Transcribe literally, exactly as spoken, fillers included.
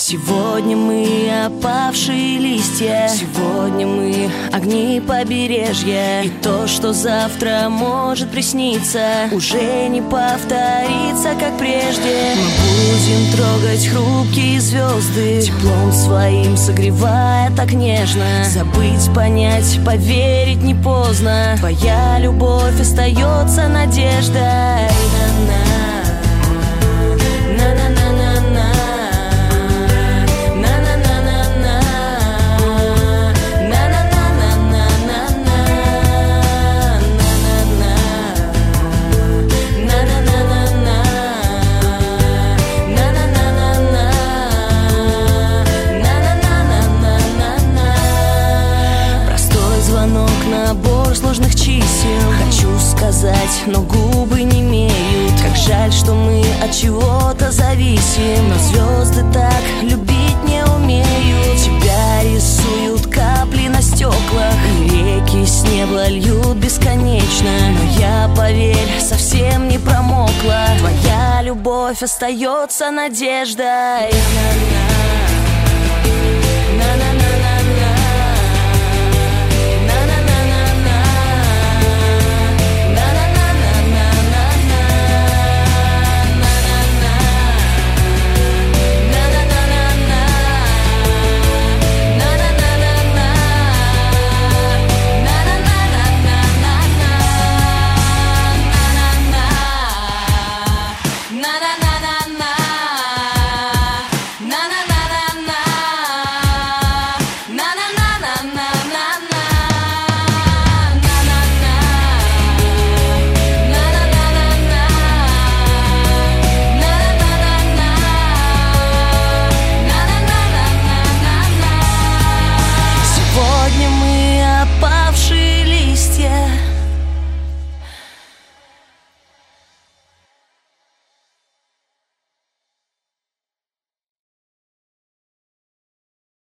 Сегодня мы опавшие листья, сегодня мы огни побережья. И то, что завтра может присниться, уже не повторится, как прежде. Мы будем трогать хрупкие звезды, теплом своим согревая так нежно. Забыть, понять, поверить не поздно. Твоя любовь остается надеждой. Набор сложных чисел хочу сказать, но губы не имеют. Как жаль, что мы от чего-то зависим, но звезды так любить не умеют. Тебя рисуют капли на стеклах, и реки с неба льют бесконечно. Но я, поверь, совсем не промокла. Твоя любовь остается надеждой. На-на-на, на-на-на.